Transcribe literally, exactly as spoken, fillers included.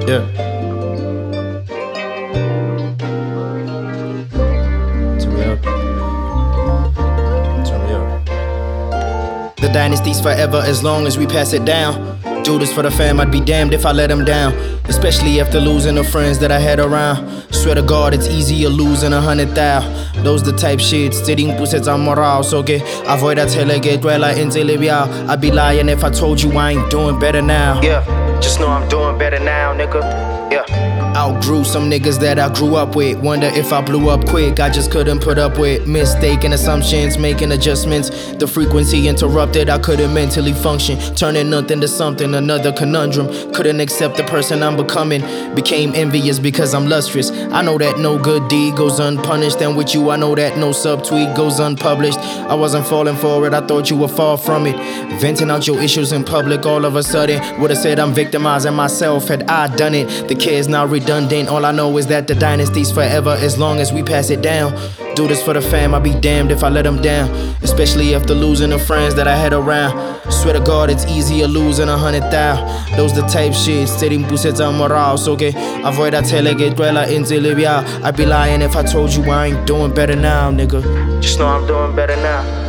Yeah. Turn me up. Turn me up. The dynasty's forever as long as we pass it down. Do this for the fam, I'd be damned if I let them down. Especially after losing the friends that I had around. Swear to God, it's easier losing a hundred thou. Those the type shit, stealing pusetsa moral. So que avoid that telege, dwella in telebiao. I'd be lying if I told you I ain't doing better now. Yeah, just know I'm doing better now, nigga. Yeah. Outgrew some niggas that I grew up with. Wonder if I blew up quick, I just couldn't put up with mistaken assumptions, making adjustments. The frequency interrupted, I couldn't mentally function. Turning nothing to something, another conundrum. Couldn't accept the person I'm becoming. Became envious because I'm lustrous. I know that no good deed goes unpunished, and with you I know that no subtweet goes unpublished. I wasn't falling for it, I thought you were far from it. Venting out your issues in public all of a sudden. Would've said I'm victimizing myself had I done it. The care's now redundant. All I know is that the dynasty's forever as long as we pass it down. Do this for the fam, I'd be damned if I let them down. Especially after losing the friends that I had around. Swear to God, it's easier losing a hundred thou. Those the type shit, steady pusetsa moral. So que avoid that telege, dwella in telebiao. I'd be lying if I told you I ain't doing better now, nigga. Just know I'm doing better now.